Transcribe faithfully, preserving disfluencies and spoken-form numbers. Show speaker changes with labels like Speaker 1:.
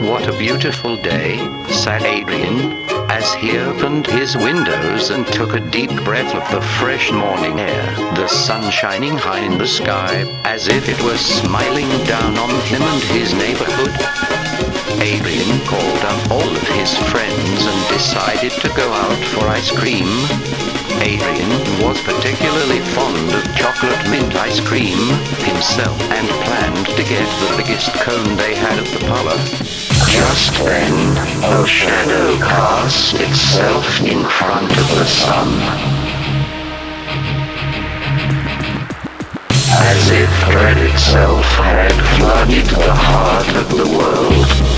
Speaker 1: What a beautiful day, said Adrian, as he opened his windows and took a deep breath of the fresh morning air, the sun shining high in the sky, as if it were smiling down on him and his neighborhood. Adrian called up all of his friends and decided to go out for ice cream. Adrian was particularly fond of chocolate mint ice cream himself and planned to get the biggest cone they had at the parlor. Just then, a shadow cast itself in front of the sun. As if dread itself had flooded the heart of the world.